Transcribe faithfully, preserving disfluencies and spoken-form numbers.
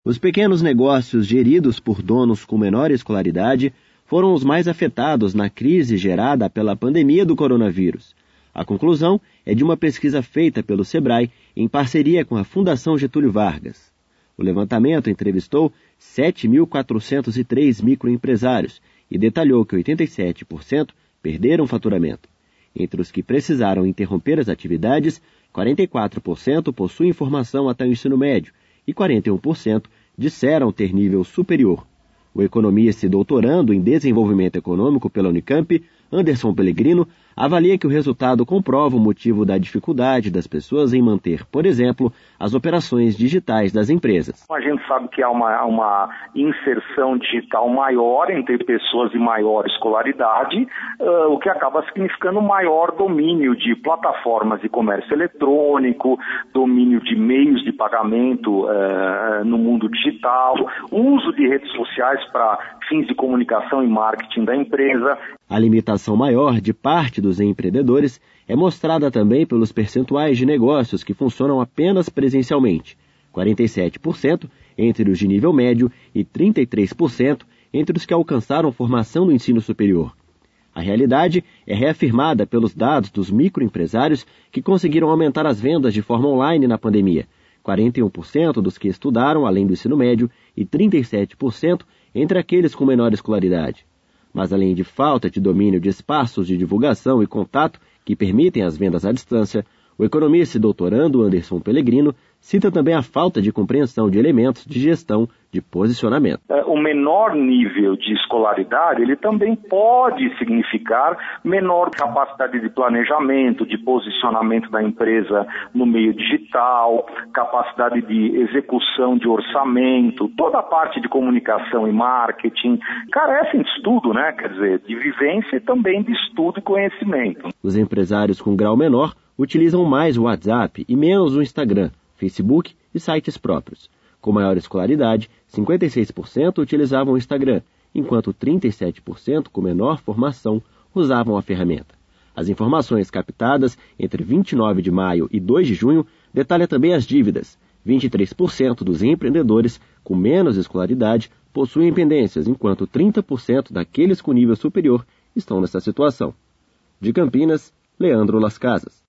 Os pequenos negócios geridos por donos com menor escolaridade foram os mais afetados na crise gerada pela pandemia do coronavírus. A conclusão é de uma pesquisa feita pelo Sebrae em parceria com a Fundação Getúlio Vargas. O levantamento entrevistou sete mil quatrocentos e três microempresários e detalhou que oitenta e sete por cento perderam faturamento. Entre os que precisaram interromper as atividades, quarenta e quatro por cento possuem formação até o ensino médio e quarenta e um por cento disseram ter nível superior. O economista e doutorando em desenvolvimento econômico pela Unicamp, Anderson Pellegrino, avalia que o resultado comprova o motivo da dificuldade das pessoas em manter, por exemplo, as operações digitais das empresas. A gente sabe que há uma, uma inserção digital maior entre pessoas de maior escolaridade, uh, o que acaba significando maior domínio de plataformas de comércio eletrônico, domínio de meios de pagamento uh, no mundo digital, uso de redes sociais para fins de comunicação e marketing da empresa. A limitação maior de parte dos empreendedores é mostrada também pelos percentuais de negócios que funcionam apenas presencialmente, quarenta e sete por cento entre os de nível médio e trinta e três por cento entre os que alcançaram formação no ensino superior. A realidade é reafirmada pelos dados dos microempresários que conseguiram aumentar as vendas de forma online na pandemia, quarenta e um por cento dos que estudaram além do ensino médio e trinta e sete por cento entre aqueles com menor escolaridade. Mas além de falta de domínio de espaços de divulgação e contato que permitem as vendas à distância, o economista e doutorando Anderson Pellegrino cita também a falta de compreensão de elementos de gestão de posicionamento. O menor nível de escolaridade, ele também pode significar menor capacidade de planejamento, de posicionamento da empresa no meio digital, capacidade de execução de orçamento, toda a parte de comunicação e marketing, carecem de estudo, né? Quer dizer, de vivência e também de estudo e conhecimento. Os empresários com grau menor utilizam mais o WhatsApp e menos o Instagram, Facebook e sites próprios. Com maior escolaridade, cinquenta e seis por cento utilizavam o Instagram, enquanto trinta e sete por cento com menor formação usavam a ferramenta. As informações captadas entre vinte e nove de maio e dois de junho detalham também as dívidas. vinte e três por cento dos empreendedores com menos escolaridade possuem pendências, enquanto trinta por cento daqueles com nível superior estão nessa situação. De Campinas, Leandro Las Casas.